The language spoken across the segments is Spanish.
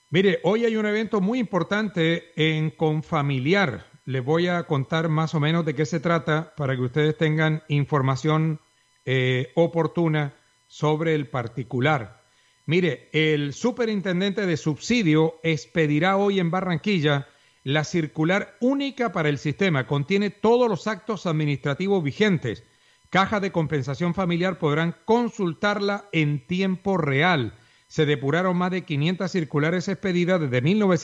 Mire, hoy hay un evento muy importante en Confamiliar. Les voy a contar más o menos de qué se trata para que ustedes tengan información oportuna sobre el particular. Mire, el superintendente de subsidio expedirá hoy en Barranquilla la circular única para el sistema. Contiene todos los actos administrativos vigentes. Caja de Compensación Familiar podrán consultarla en tiempo real. Se depuraron más de 500 circulares expedidas desde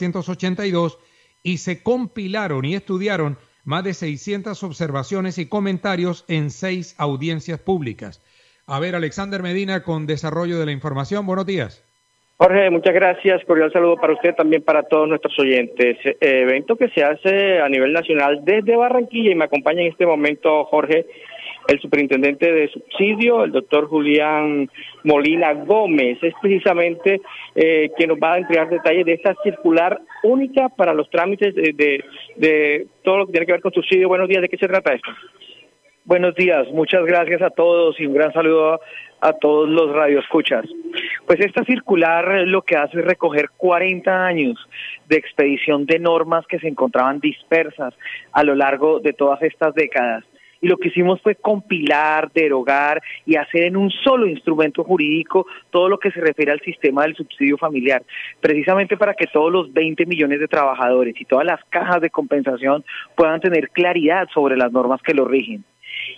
1982 y se compilaron y estudiaron más de 600 observaciones y comentarios en 6 audiencias públicas. A ver, Alexander Medina con desarrollo de la información. Buenos días. Jorge, muchas gracias. Cordial saludo para usted, también para todos nuestros oyentes. Evento que se hace a nivel nacional desde Barranquilla y me acompaña en este momento, Jorge, el superintendente de subsidio, el doctor Julián Molina Gómez. Es precisamente quien nos va a entregar detalles de esta circular única para los trámites de todo lo que tiene que ver con subsidio. Buenos días, ¿de qué se trata esto? Buenos días, muchas gracias a todos y un gran saludo a todos los radioescuchas. Pues esta circular lo que hace es recoger 40 años de expedición de normas que se encontraban dispersas a lo largo de todas estas décadas. Y lo que hicimos fue compilar, derogar y hacer en un solo instrumento jurídico todo lo que se refiere al sistema del subsidio familiar, precisamente para que todos los 20 millones de trabajadores y todas las cajas de compensación puedan tener claridad sobre las normas que lo rigen.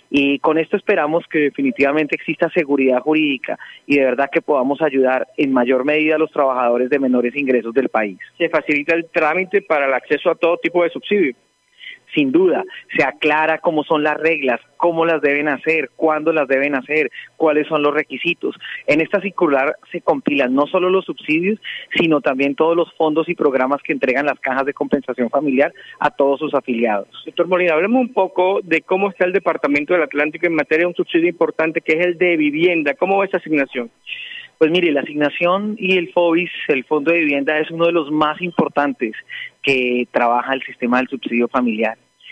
Y con esto esperamos que definitivamente exista seguridad jurídica y de verdad que podamos ayudar en mayor medida a los trabajadores de menores ingresos del país. Se facilita el trámite para el acceso a todo tipo de subsidio. Sin duda, se aclara cómo son las reglas, cómo las deben hacer, cuándo las deben hacer, cuáles son los requisitos. En esta circular se compilan no solo los subsidios, sino también todos los fondos y programas que entregan las cajas de compensación familiar a todos sus afiliados. Doctor Molina, hablemos un poco de cómo está el Departamento del Atlántico en materia de un subsidio importante que es el de vivienda. ¿Cómo va esa asignación? Pues mire, la asignación y el FOVIS, el Fondo de Vivienda, es uno de los más importantes que trabaja el sistema del subsidio familiar.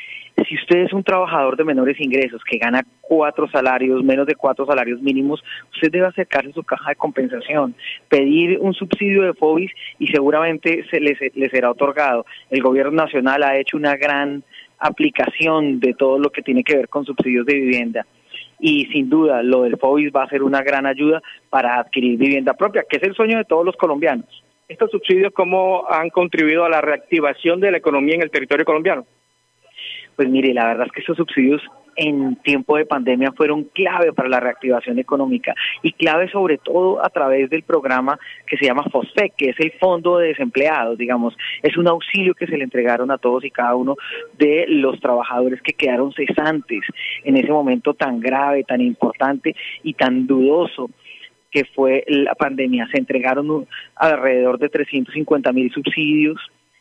Si usted es un trabajador de menores ingresos que gana 4 salarios, menos de 4 salarios mínimos, usted debe acercarse a su caja de compensación, pedir un subsidio de FOVIS y seguramente le será otorgado. El gobierno nacional ha hecho una gran aplicación de todo lo que tiene que ver con subsidios de vivienda. Y sin duda, lo del FOVIS va a ser una gran ayuda para adquirir vivienda propia, que es el sueño de todos los colombianos. ¿Estos subsidios cómo han contribuido a la reactivación de la economía en el territorio colombiano? Pues mire, la verdad es que estos subsidios en tiempo de pandemia fueron clave para la reactivación económica y clave sobre todo a través del programa que se llama FOSFEC, que es el Fondo de Desempleados, digamos. Es un auxilio que se le entregaron a todos y cada uno de los trabajadores que quedaron cesantes en ese momento tan grave, tan importante y tan dudoso que fue la pandemia. Se entregaron alrededor de 350.000 subsidios.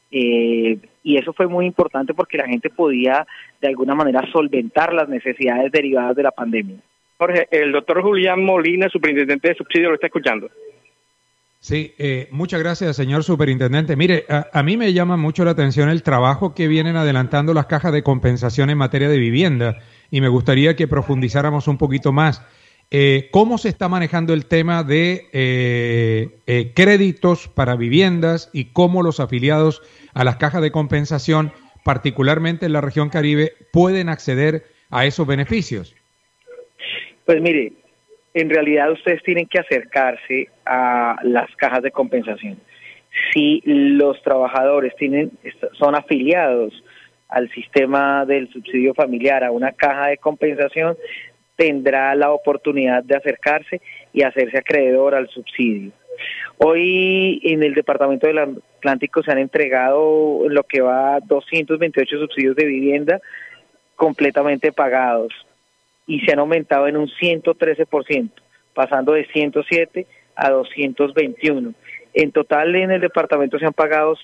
Y eso fue muy importante porque la gente podía de alguna manera solventar las necesidades derivadas de la pandemia. Jorge, el doctor Julián Molina, superintendente de subsidio, lo está escuchando. Sí, muchas gracias, señor superintendente. Mire, a mí me llama mucho la atención el trabajo que vienen adelantando las cajas de compensación en materia de vivienda y me gustaría que profundizáramos un poquito más. ¿Cómo se está manejando el tema de créditos para viviendas y cómo los afiliados a las cajas de compensación, particularmente en la región Caribe, pueden acceder a esos beneficios? Pues mire, en realidad ustedes tienen que acercarse a las cajas de compensación. Si los trabajadores son afiliados al sistema del subsidio familiar, a una caja de compensación, tendrá la oportunidad de acercarse y hacerse acreedor al subsidio. Hoy en el Departamento del Atlántico se han entregado lo que va 228 subsidios de vivienda completamente pagados y se han aumentado en un 113%, pasando de 107 a 221. En total en el departamento se han pagado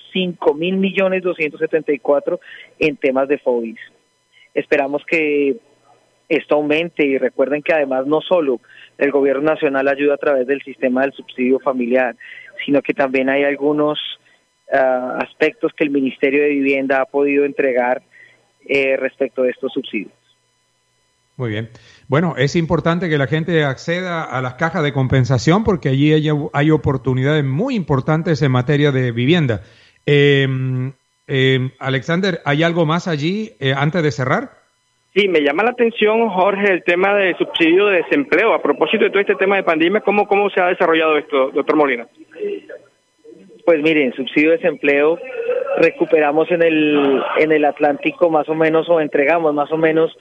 5.274.000 en temas de FOVIS. Esperamos que esto aumente y recuerden que además no solo el gobierno nacional ayuda a través del sistema del subsidio familiar, sino que también hay algunos aspectos que el Ministerio de Vivienda ha podido entregar respecto de estos subsidios. Muy bien. Bueno, es importante que la gente acceda a las cajas de compensación porque allí hay oportunidades muy importantes en materia de vivienda. Alexander, ¿hay algo más allí antes de cerrar? Sí, me llama la atención, Jorge, el tema del subsidio de desempleo. A propósito de todo este tema de pandemia, ¿cómo se ha desarrollado esto, doctor Molina? Pues miren, subsidio de desempleo, recuperamos en el Atlántico más o menos, o entregamos más o menos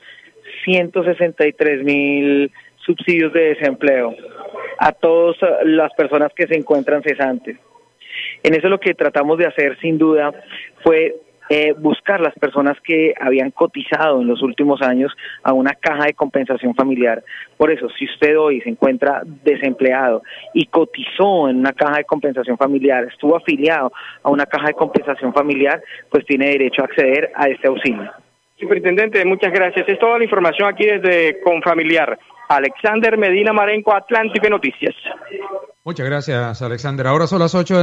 163,000 subsidios de desempleo a todas las personas que se encuentran cesantes. En eso lo que tratamos de hacer sin duda fue buscar las personas que habían cotizado en los últimos años a una caja de compensación familiar. Por eso, si usted hoy se encuentra desempleado y cotizó en una caja de compensación familiar, estuvo afiliado a una caja de compensación familiar, pues tiene derecho a acceder a este auxilio. Superintendente, muchas gracias. Es toda la información aquí desde Confamiliar. Alexander Medina Marenco, Atlántico Noticias. Muchas gracias, Alexander. Ahora son las 8 de